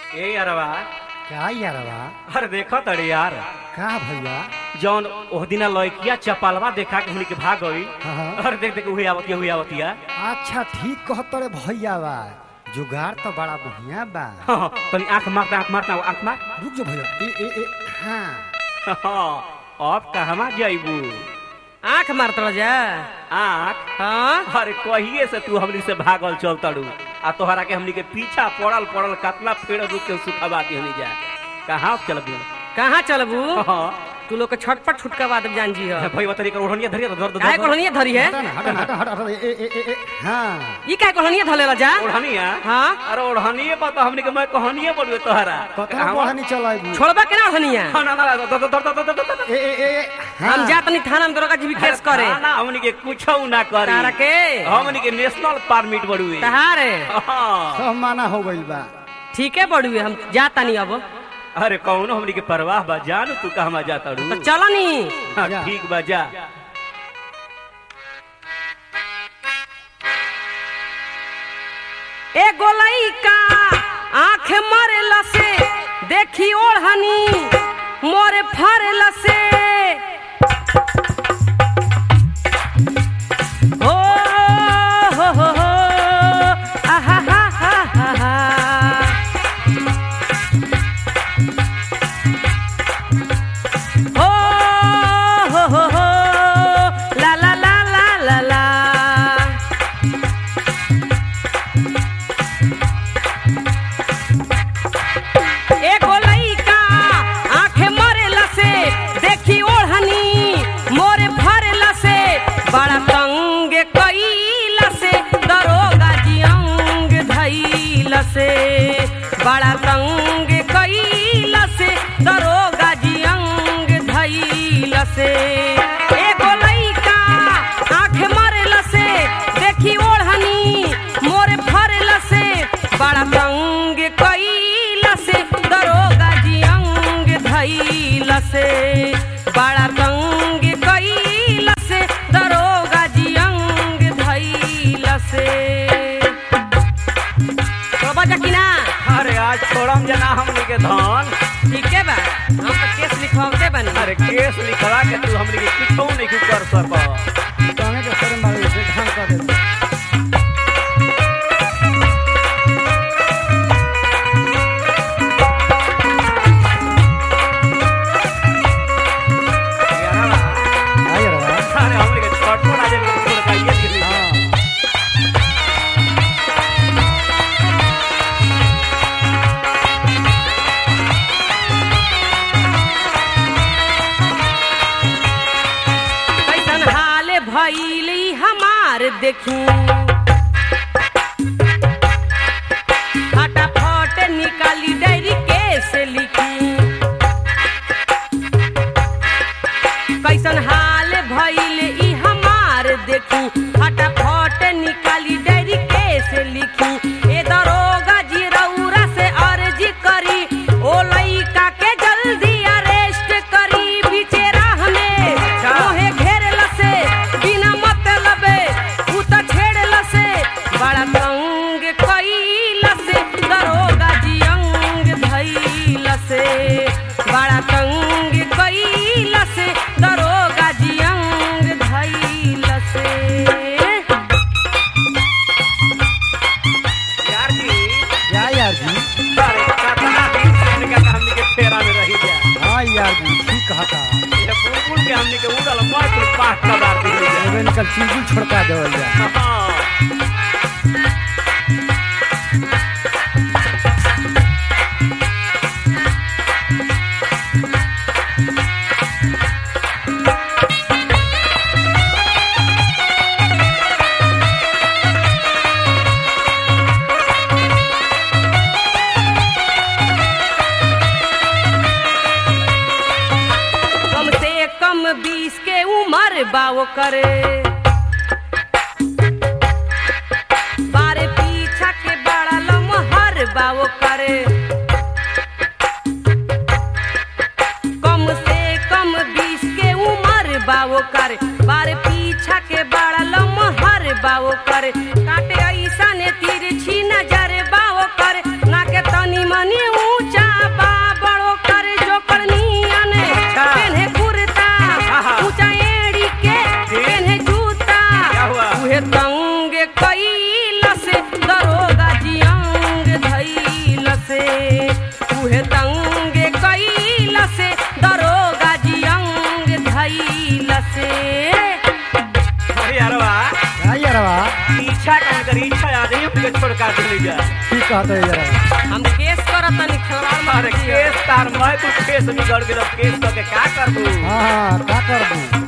ए यारवा क्या यारवा? अरे देखो तड़े यार का भैया? जौन ओह दिना लड़किया चपालवा देखा के हमनी के भाग गई। हाँ। अरे देख देख हुई आवतिया। अच्छा ठीक कहतरे भैया बा, जुगाड़ तो बड़ा बढ़िया बा। हाँ, तनी आंख मार। रुक जा भैया। ए हाँ हाँ, अब कहवा जाइबू? आँख मारत जा। आंख? हाँ अरे कहिए से तू हमनी से भागल चल तड़ू आ तोहरा के हमनी के पीछा पड़ल कतना पेड़ रुक के सुखवा दी हमनी जा। कहाँ चलबू? कहाँ चलबू? हाँ तू लोग के छटपट छुटका बात जान जी है। भाई बतरी कर ओढ़निया धरिया काय कोहनिया धरी है? हट। ए हाँ ई काय कोहनिया धलेला जा? ओढ़निया? हाँ अरे ओढ़निए पता हमनी के मैं कहनिए बोलबे तोहरा। कतना बढ़नी चलाइबू? छोड़बा केना ओढ़निया? ना ए हम जात नहीं थाना में दरोगा जी भी केस करे। ना हमनी के कुछो ना करी। तारा के हमनी के नेशनल परमिट बड़ुए। तहारे हाँ। सब माना हो गइल बा। ठीक है बड़ुए, हम जाता नहीं अब। अरे कौनो हमनी के परवाह बा, जान तू कहवा जाता रू? तो चलो नहीं। हाँ, ठीक बा जा। ए गोलई का आँख मरला से देखी ओढ़नी मोरे फरला से हो आहा हा हा हा हा हो ला ला ला ला ला ला एगो लइका आंखें मरेला से देखी ओढ़नी मोरे भरेला से बड़ा तंग कईला से दरोगा जी अंग धइला से बड़ा तंग कईला से दरोगा जी अंग धइला से एगो लइका आंखें मरेला से देखी ओढ़नी मोरे भरेला से बड़ा तंग कईला से दरोगा जी अंग धइला से बड़ा तंग कईला से दरोगा जी अंग धइला से। तो बजा कि ना? अरे आज छोड़म जना हमनी के धन। ठीक है बा, हम तो केस लिखवाते बनी। अरे केस लिखवा के तू हमनी के कुछो नहीं कर सक। तने के शर्म बारे से ढंग कर दे। अरे हमनी के छटपट आज छोड़ के ये गिरी। कैसन हाल भइली हमार देखी फटाफट निकाली डायरी केस लिखी। कैसन हाल भइल ई हमार देखी फटाफट निकाली डायरी केस लिखी। ए दरोगा जी रउरा से अर्जी करी ओ लइका के जल्दी अरेस्ट करी। बीचे राह में मोहे घेरला से बिना मतलबे उ त छेड़ला से बड़ा तंग कईला से दरोगा जी अंग धइला से बड़ा तंग कईला से दरोगा जी अंग धइला से। यार जी यार जी। अरे कतना दिन से हमनी के फेरा में रही जा। हाँ यार जी ठीक कहता। ये बुलबुल के हमनी के उड़ल मत पास कबार दी जा। एबे निकल चुलबुल छोड़का देवल जा। हाँ। कम से कम 20 के उम्र बाओ करे बारे पीछा के बड़ा लमहर बाओ करे। कम से कम 20 के उम्र बाओ करे बारे पीछा के बड़ा लमहर बाओ करे। काटे ऐसा ने तिरछी नजर बाओ करे ना के तन तनी मनी ऊंचा बा बड़ो कर जो करनियन अच्छा। पेन्हे कुर्ता आहा। ऊंचा एड़ी के पेन्हे जूता क्या हुआ? उहे तंग कइल से दरोगा जी अंग धइल से उहे तंग कइल से दरोगा जी अंग धइल से अरे यार वाह, क्या यारवा इच्छा कौन करी, इच्छा आदमी के छोड़ का दे ले जा। की कहते यारवा हम केस करत तनी खिलवाड़ अरे केस तार मैं कुछ केस बिगड़ गेल, केस तो के का करबू? हाँ का करबू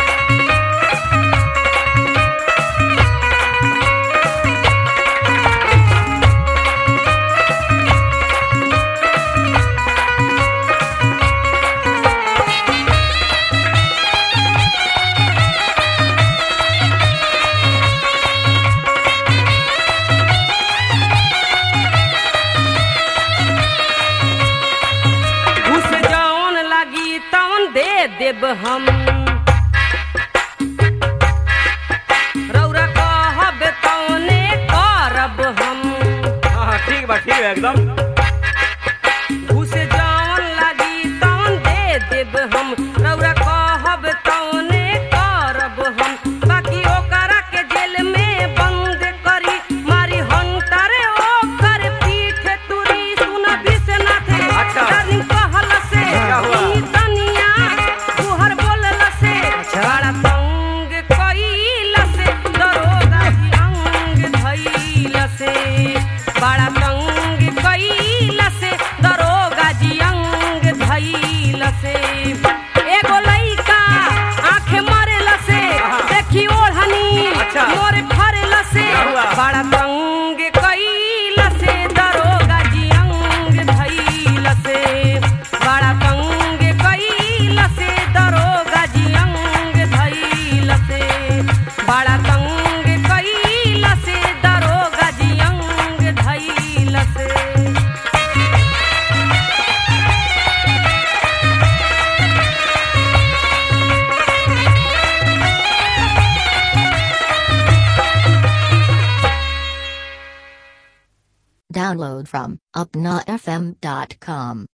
घुस जौन लगी तौन दे देब हम रौरा कहब तौने करब हम हाँ ठीक बा, ठीक है एकदम। घुस जौन लगी तौन दे देब हम रौरा कहब तौने करब हम बाकी ओकरा के जेल में बंद करी मारी हंटर ओकर पीठ तुरी सुन विश्वनाथ अच्छा। डार्लिंग कहल से क्या हुआ? ई तनिया तुहर बोलल से अच्छा। बड़ा तंग कइल से दरोगा जी अंग धइल से बड़ा तंग कइल से दरोगा जी अंग धइल से एगो लइका आंखें मारेल से देखी ओढ़नी अच्छा। मोर फरेल से क्या हुआ? बड़ा तंग कइल से दरोगा जी अंग धइल से बड़ा तंग कइल से दरोगा जी अंग धइल से बड़ा तंग कइल से दरोगा जी अंग धइल से Download from upnafm.com.